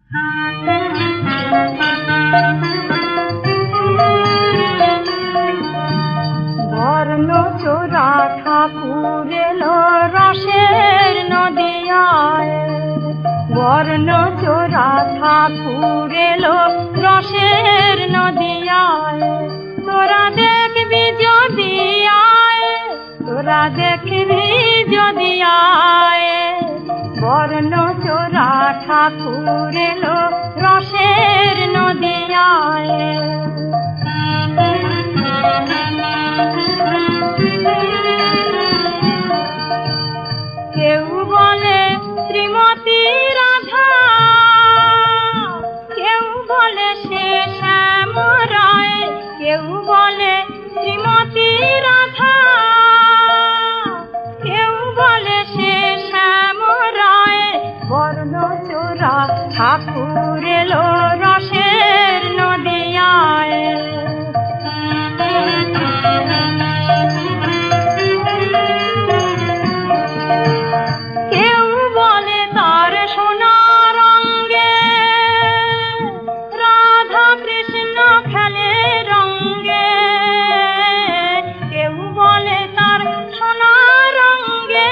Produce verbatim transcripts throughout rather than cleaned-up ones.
বর্ণ চোরা ঠাকুর এলো রসের নদিয়ায়, বর্ণ চোরা ঠাকুর এলো রসের নদিয়ায়। তোরা দেখবি যদি আয়, তোরা দেখবি যদি আয়, বর্ণ চোরা ঠাকুর এলো রসের নদিয়ায়। কেউ বলে শ্রীমতী রাধা, কেউ বলে সে শ্যাম রায়, কেউ বলে শ্রীমতী রাধা, কেউ বলে সে শ্যাম রায়। বর্ণ চোরা ঠাকুর এলো রসের নদিয়ায়। কেউ বলে তার সোনা রঙে রাধা কৃষ্ণ খেলে রঙে, কেউ বলে তার সোনা রঙে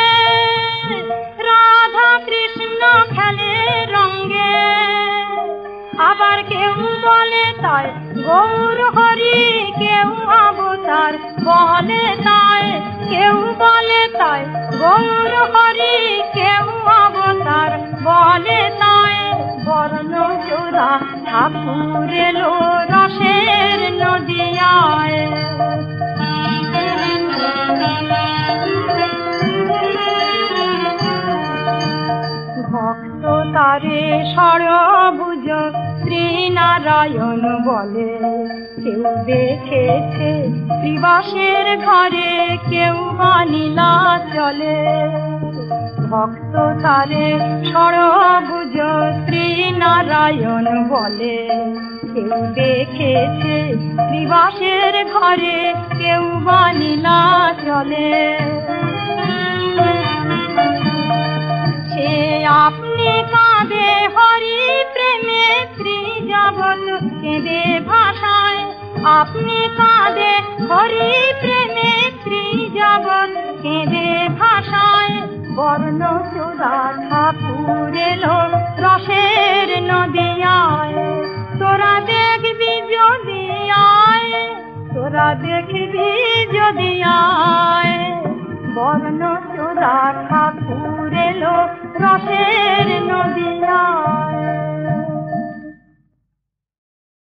রাধা কৃষ্ণ খেলে রঙে। আবার কেউ বলে তাই গৌর হরি, কেউ অবতার বলে তাই, কেউ বলে তাই গৌর হরি, কেউ অবতার বলে তাই। বর্ণ চোরা ঠাকুর এলো রসের নদিয়ায়। ভক্ত তারে সরভুজ শ্রীনারায়ণ বলে, কেউ দেখেছে শ্রীবাসের ঘরে, কেউ বা নীলাচলে। ভক্ত তারে সরভুজ শ্রীনারায়ণ বলে, কেউ দেখেছে শ্রীবাসের ঘরে, কেউ বা নীলাচলে। সে আপনি কাঁদে হরি প্রেমে, শ্রী জগৎ কেঁদে ভাষায়। আপনি কাঁদে হরি প্রেমে, শ্রী জগৎ কেঁদে ভাষায়। বর্ণ চোরা ঠাকুর এলো রসের নদিয়ায়। তোরা দেখবি যদি আয়, তোরা দেখবি যদি আয়, বর্ণ চোরা ঠাকুর এলো রসের নদিয়ায়।